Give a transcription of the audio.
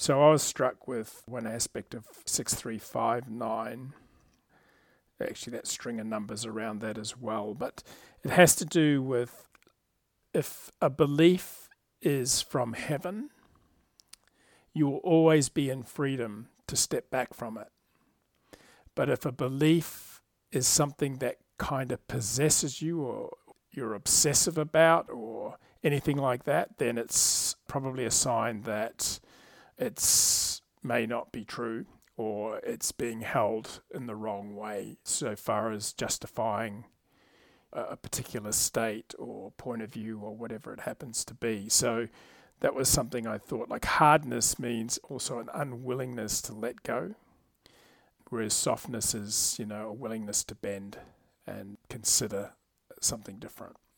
So I was struck with one aspect of 6359. Actually, that string of numbers around that as well. But it has to do with if a belief is from heaven, you will always be in freedom to step back from it. But if a belief is something that kind of possesses you or you're obsessive about or anything like that, then it's probably a sign that it may not be true or it's being held in the wrong way so far as justifying a particular state or point of view or whatever it happens to be. So that was something I thought, like hardness means also an unwillingness to let go, whereas softness is, a willingness to bend and consider something different.